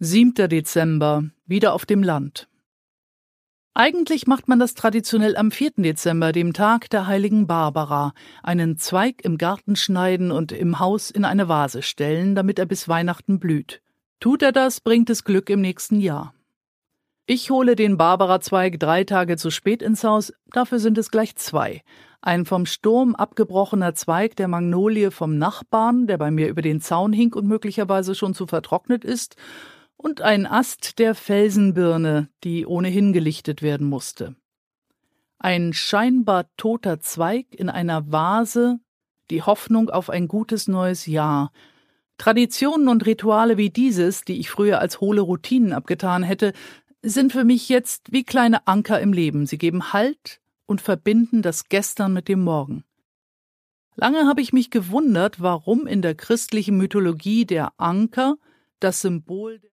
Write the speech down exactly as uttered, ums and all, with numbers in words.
siebter Dezember, wieder auf dem Land. Eigentlich macht man das traditionell am vierten Dezember, dem Tag der heiligen Barbara, einen Zweig im Garten schneiden und im Haus in eine Vase stellen, damit er bis Weihnachten blüht. Tut er das, bringt es Glück im nächsten Jahr. Ich hole den Barbara-Zweig drei Tage zu spät ins Haus, dafür sind es gleich zwei. Ein vom Sturm abgebrochener Zweig der Magnolie vom Nachbarn, der bei mir über den Zaun hing und möglicherweise schon zu vertrocknet ist, und ein Ast der Felsenbirne, die ohnehin gelichtet werden musste. Ein scheinbar toter Zweig in einer Vase, die Hoffnung auf ein gutes neues Jahr. Traditionen und Rituale wie dieses, die ich früher als hohle Routinen abgetan hätte, sind für mich jetzt wie kleine Anker im Leben. Sie geben Halt und verbinden das Gestern mit dem Morgen. Lange habe ich mich gewundert, warum in der christlichen Mythologie der Anker das Symbol